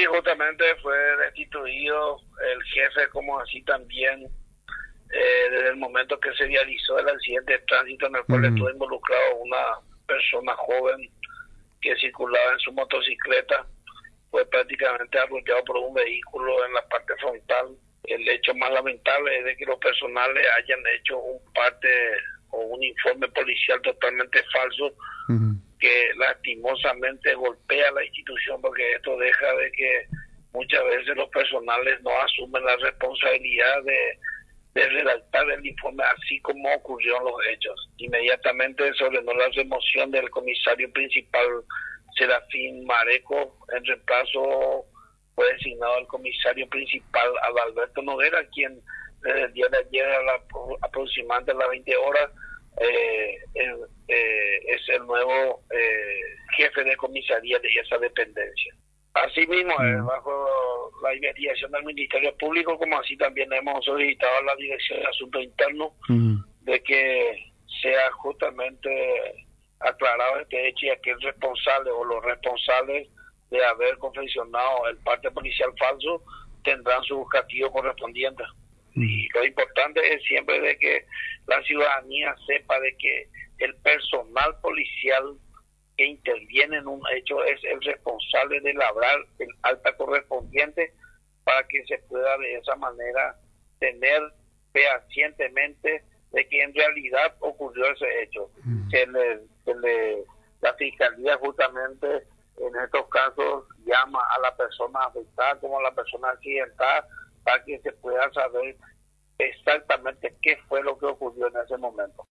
Sí, justamente fue destituido el jefe, como así también desde el momento que se realizó el accidente de tránsito en el cual estuvo involucrado una persona joven que circulaba en su motocicleta, fue prácticamente arrollado por un vehículo en la parte frontal. El hecho más lamentable es de que los personales hayan hecho un parte o un informe policial totalmente falso que lastimosamente golpea a la institución, porque esto deja de que muchas veces los personales no asumen la responsabilidad de redactar el informe así como ocurrieron los hechos. Inmediatamente se ordenó la remoción del comisario principal Serafín Mareco. En reemplazo fue designado el comisario principal Adalberto Noguera, quien desde el día de ayer aproximadamente a las 20 horas es el nuevo jefe de comisaría de esa dependencia. Asimismo, bajo la investigación del Ministerio Público, como así también hemos solicitado a la Dirección de Asuntos Internos de que sea justamente aclarado este hecho, y aquel responsable o los responsables de haber confeccionado el parte policial falso tendrán su castigo correspondiente. Y lo importante es siempre de que la ciudadanía sepa de que el personal policial que interviene en un hecho es el responsable de labrar el acta correspondiente para que se pueda de esa manera tener fehacientemente de que en realidad ocurrió ese hecho. La Fiscalía justamente en estos casos llama a la persona afectada como a la persona accidentada para que se pueda saber exactamente qué fue lo que ocurrió en ese momento.